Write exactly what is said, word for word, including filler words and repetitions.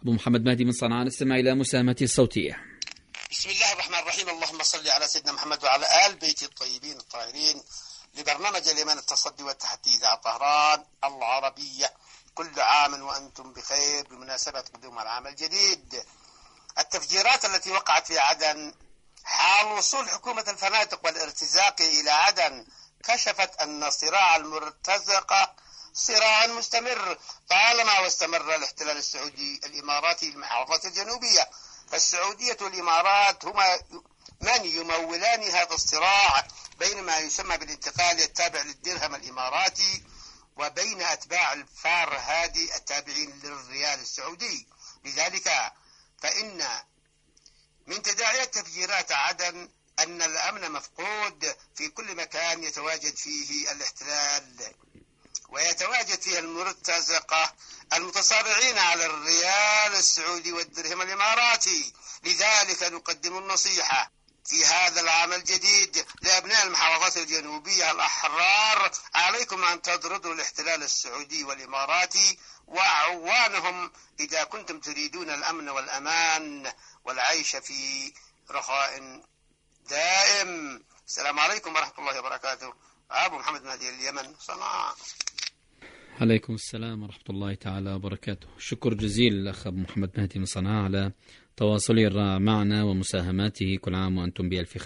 أبو محمد مهدي من صنعاء، نستمع إلى مساهمته الصوتية. بسم الله الرحمن الرحيم. اللهم صل على سيدنا محمد وعلى آل بيت الطيبين الطاهرين. لبرنامج اليمن التصدي والتحدي إذاعة طهران العربية، كل عام وأنتم بخير بمناسبة قدوم العام الجديد. التفجيرات التي وقعت في عدن حال وصول حكومة الفنادق والارتزاق إلى عدن كشفت أن الصراع المرتزقة صراع مستمر طالما واستمر الاحتلال السعودي الإماراتي للمحافظات الجنوبية، فالسعودية والإمارات هما من يمولان هذا الصراع بين ما يسمى بالانتقال التابع للدرهم الإماراتي وبين أتباع الفارهادي التابعين للريال السعودي. لذلك فإن من تداعيات تفجيرات عدن أن الأمن مفقود في كل مكان يتواجد فيه الاحتلال ويتواجد فيها المرتزقة المتصارعين على الريال السعودي والدرهم الإماراتي. لذلك نقدم النصيحة في هذا العام الجديد لأبناء المحافظات الجنوبية الأحرار: عليكم أن تطردوا الاحتلال السعودي والإماراتي وأعوانهم إذا كنتم تريدون الأمن والأمان والعيش في رخاء دائم. السلام عليكم ورحمة الله وبركاته. أبو محمد مهدي، اليمن، صنعاء. عليكم السلام ورحمة الله تعالى وبركاته. شكر جزيل الأخ أبو محمد مهدي من صنعاء على تواصله الرائع معنا ومساهماته. كل عام وأنتم بألف خير.